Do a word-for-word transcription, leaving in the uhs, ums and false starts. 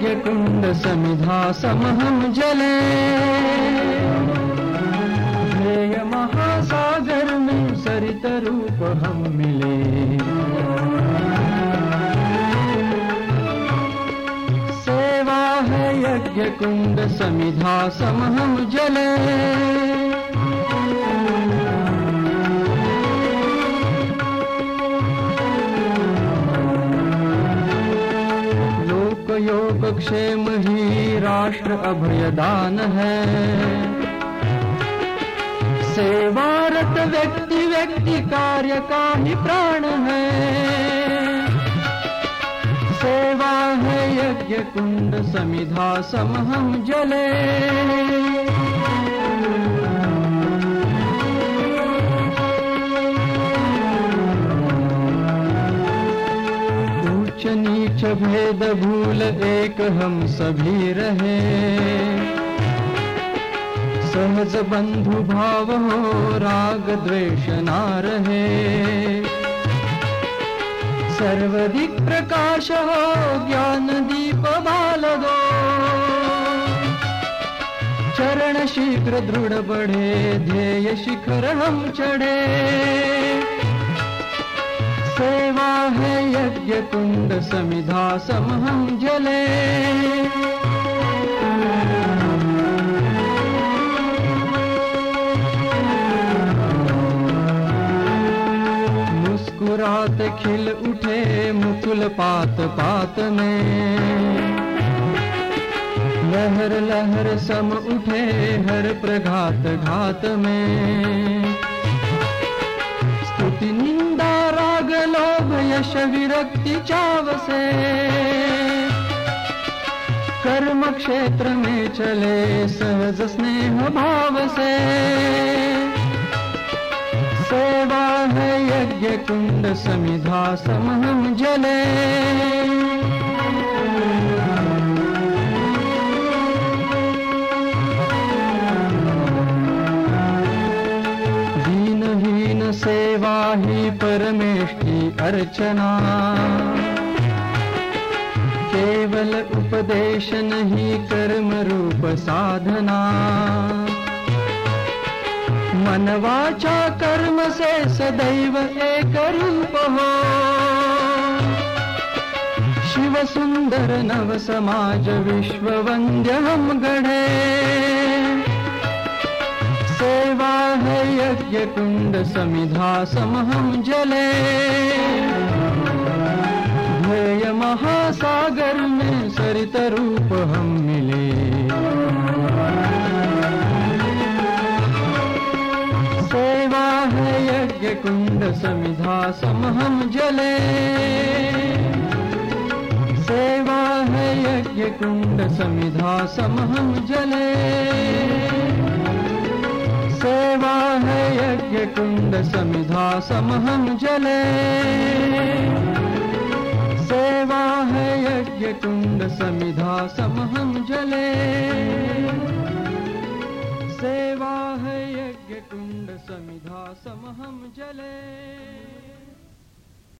यज्ञ कुंड समिधा समहम जले, ध्येय महासागर में सरित रूप हम मिले। सेवा है यज्ञ कुंड समिधा समहम जले, योग क्षेम ही राष्ट्र अभयदान है। सेवारत व्यक्ति व्यक्ति कार्य का ही प्राण है। सेवा है यज्ञ कुंड समिधा समहम जले, नीच भेद भूल एक हम सभी रहे। सहज बंधु भाव हो राग द्वेष ना रहे। सर्वदिक प्रकाश हो ज्ञान दीप बाल दो। चरण शीघ्र दृढ़ बढ़े ध्येय शिखर हम चढ़े। सेवा है यज्ञ कुंड समिधा समहम जले, मुस्कुराते खिल उठे मुकुल पात पात में। लहर लहर सम उठे हर प्रघात घात में। स्तुति निंदा राग लोभ यश विरक्ति चाव से। कर्म क्षेत्र में चले सहज स्नेह भाव से। सेवा है यज्ञ कुंड समिधा समहम जले, सेवा ही परमेष्टि अर्चना। केवल उपदेश नहीं कर्म रूप साधना। मन वाचा कर्म से सदैव एक रूप हो। शिव सुंदर नव समाज विश्व वंद्य हम गढ़े। सेवा है यज्ञ कुंड समिधा समहम जले, ध्येय महासागर में सरित रूप हम मिले। सेवा है यज्ञ कुंड समिधा समहम जले, सेवा है यज्ञ कुंड समिधा समहम जले। सेवा है यज्ञ कुंड समिधा समहम जले, सेवा है यज्ञ कुंड समिधा समहम जले। सेवा है यज्ञ कुंड समिधा समहम जले।